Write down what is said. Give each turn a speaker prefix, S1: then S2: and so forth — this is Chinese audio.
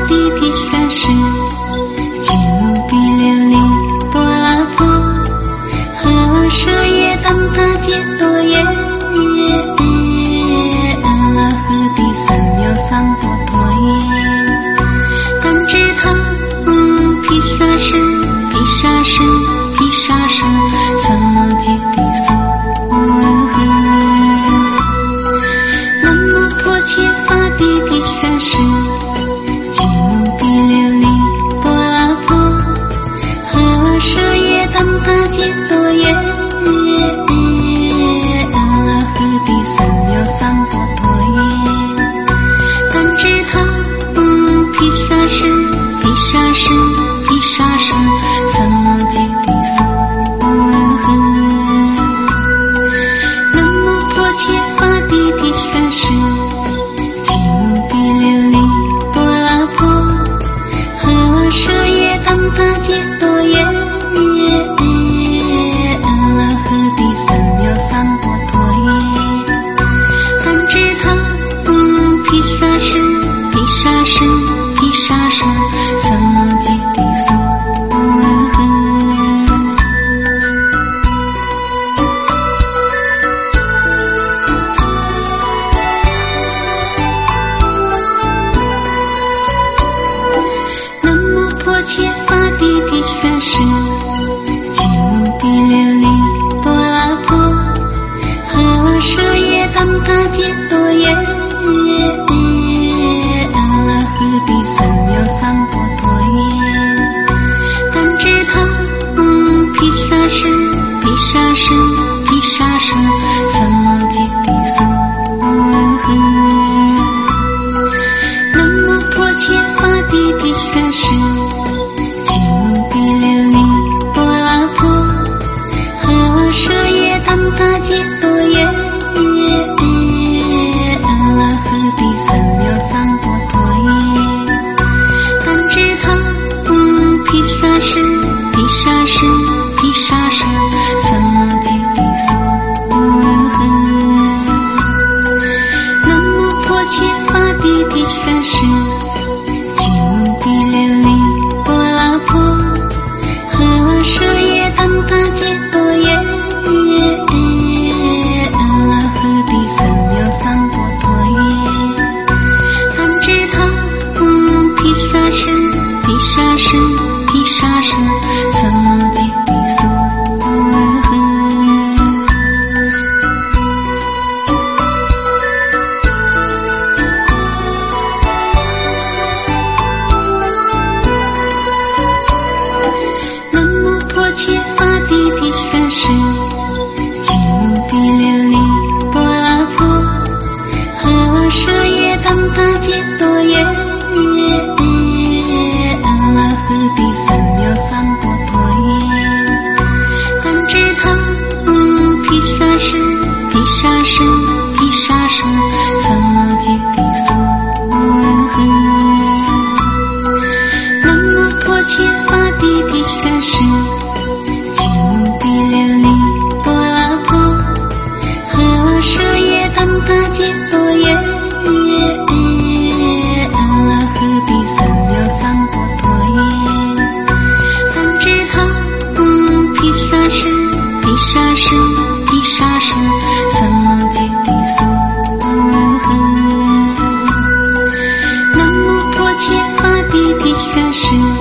S1: 地毗沙室，俱卢毗琉璃波罗婆，诃舍耶当他揭多耶，阿拉诃帝三藐三波陀耶，感知他毗沙室，毗沙室，毗沙室，三摩揭谛娑。南无婆伽伐帝毗沙室，俱卢毗琉璃波罗婆，诃舍耶当他揭多耶，阿拉诃帝三藐三波陀耶，感知他毗沙室，毗沙室，毗沙室，三摩揭谛娑。南无婆伽伐帝毗沙室，俱卢毗琉璃波罗婆，诃舍耶当他揭多耶，阿拉诃帝三藐三波陀耶，感知他毗沙室，毗沙室，毗沙室，三摩揭谛娑。南无婆伽伐帝毗沙室，俱卢毗琉璃波罗婆，诃舍耶当他揭多耶，阿拉诃帝三藐三波陀耶，感知他毗沙室，毗沙室，毗沙室，三摩揭谛娑。南无婆伽伐帝毗沙室，俱卢毗琉璃波罗婆，诃舍耶当他揭多耶，阿拉诃帝三藐三波陀耶，感知他毗沙室，毗沙室，毗沙室，三摩揭谛娑。南无婆伽伐帝毗沙室，俱卢毗琉璃波罗婆，诃舍耶当他揭多耶，阿拉诃帝三藐三波陀耶，感知他毗沙室，毗沙室，毗沙室，三摩揭谛娑。南无婆伽伐帝毗沙室，俱卢毗琉璃波罗婆，诃舍耶当他揭多耶，阿拉诃帝三藐三波陀耶，感知他毗沙室，毗沙室，毗沙室，三摩揭谛娑。南无婆伽伐帝毗沙室，俱卢毗琉璃波罗婆，诃舍耶当他揭多耶，阿拉诃帝三藐三波陀耶，感知他毗沙室，毗沙室，毗沙室，三摩揭谛娑。南无婆伽伐帝毗沙室。